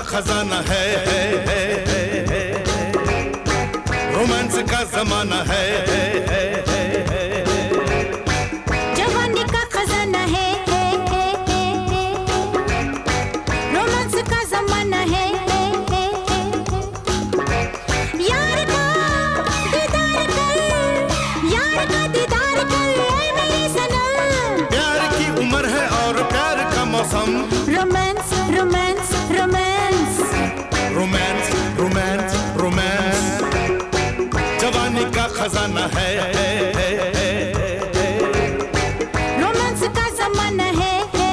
खजाना है, रोमांस का जमाना है, जवानी का खजाना है, रोमांस का जमाना है, यार का दीदार कर, यार का दीदार कर ऐ मेरे सनम। प्यार की उम्र है और प्यार का मौसम, romance romance romance romance romance romance, जवानी का खजाना है, रोमांस का जमाना है।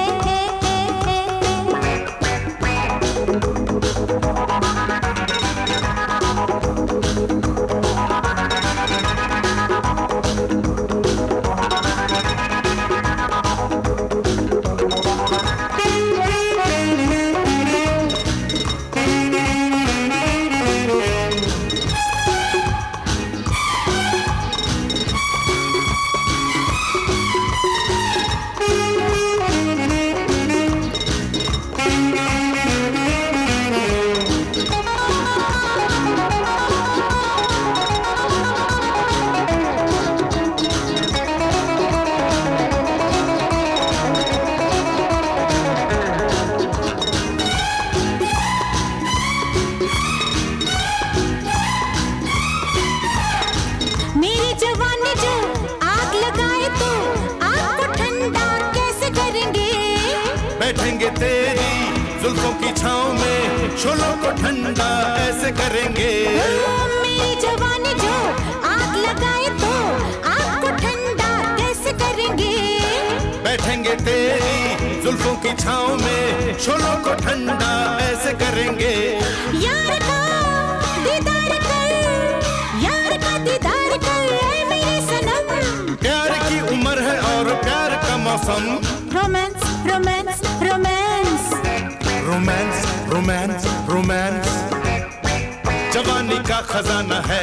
मेरी जवानी जो आग लगाए तो आग को ठंडा कैसे करेंगे? बैठेंगे तेरी जुल्फों की छांव में, शोलों को ठंडा ऐसे करेंगे। मेरी जवानी जो आग लगाए तो आग को ठंडा कैसे करेंगे? बैठेंगे तेरी जुल्फों की छांव में, शोलों को ठंडा ऐसे करेंगे। यार का दीदार कर, यार का दीदार कर ऐ मेरे सनम। प्यार की उम्र है और प्यार का मौसम, romance romance romance romance romance romance, जवानी का खजाना है,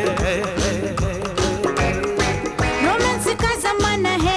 रोमांस का जमाना है।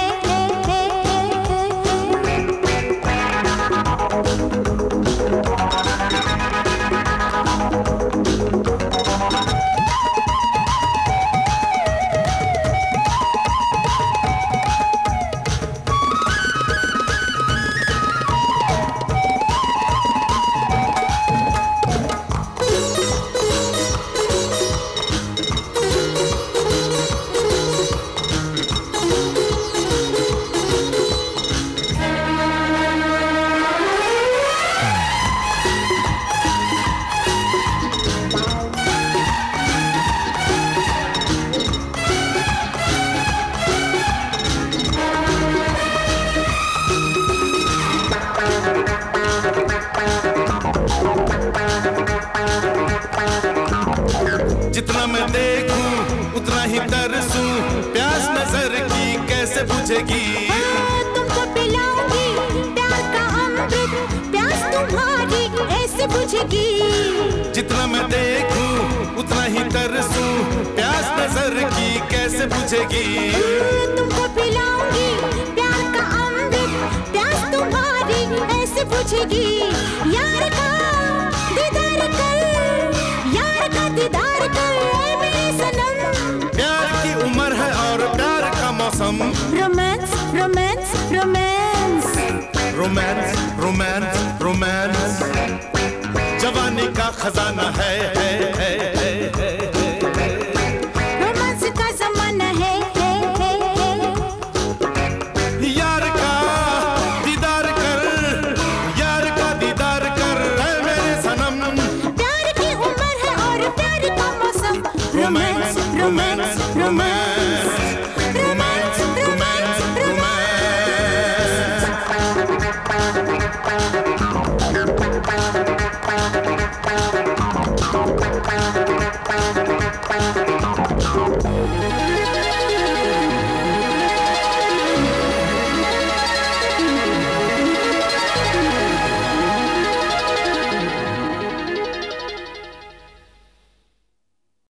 जितना मैं देखूं उतना ही तरसूं, प्यास नजर की कैसे बुझेगी? तुमको पिलाऊंगी प्यार का अमृत, प्यास तुम्हारी ऐसे बुझेगी। जितना मैं देखूं उतना ही तरसूं, प्यास नजर की कैसे बुझेगी? तुमको पिलाऊंगी प्यार का अमृत, प्यास तुम्हारी ऐसे बुझेगी। यार का दीदार कर, यार का दीदार कर ऐ मेरे सनम। प्यार की उम्र है और प्यार का मौसम, romance romance romance romance romance romance, जवानी का खजाना है, रोमांस का जमाना है। यार का दीदार कर, यार का दीदार कर ऐ मेरे सनम। प्यार की उम्र है और प्यार का मौसम, romance romance romance, romance romance romance.